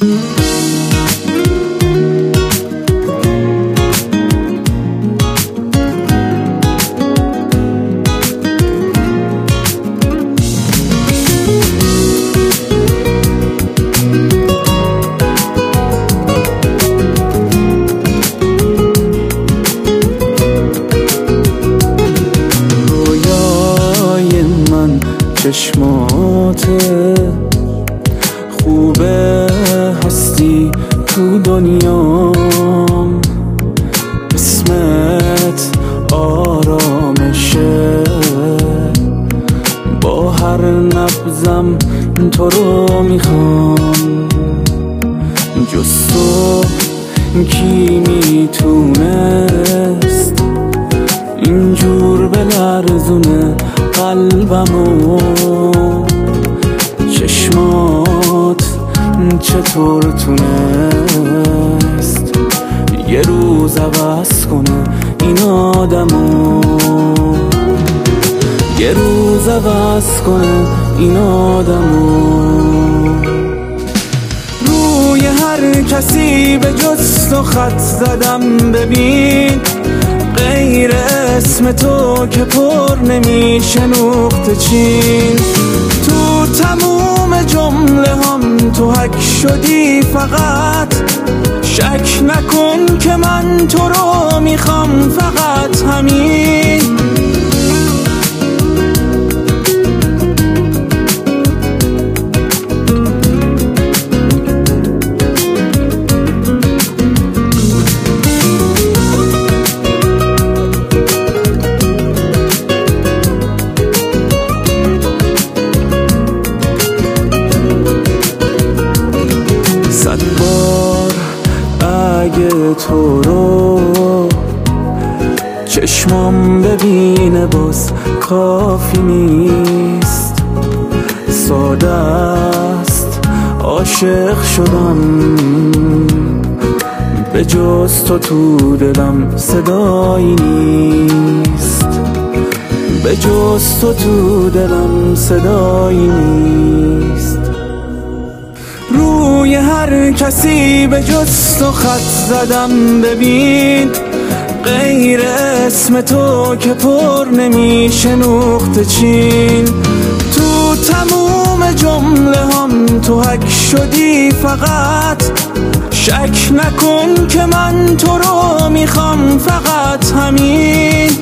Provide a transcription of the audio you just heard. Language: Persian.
چشماته خوبه هستی تو دنیام، اسمت آرامشه، با هر نبضم تو رو میخوام. جز تو کی میتونست اینجور بلرزونه قلبمو؟ چشمات چطور تونست یه روز عوض کنه این آدمو، یه روز عوض کنه این آدمو؟ روی هر کسی به جز تو خط زدم، ببین غیر اسم تو که پر نمیشه نقطه چین. تو تموم جمله هم تو حک شدی، فقط شک نکن که من تو رو میخوام، فقط همین. اگه تو رو چشمام ببینه باز کافی نیست، ساده است عاشق شدم، به جز تو دلم صدایی نیست، به جز تو دلم صدایی نیست. روی هر کسی به جز تو خط زدم، ببین غیر اسم تو که پر نمیشه نقطه چین. تو تموم جمله هم تو حک شدی، فقط شک نکن که من تو رو میخوام، فقط همین.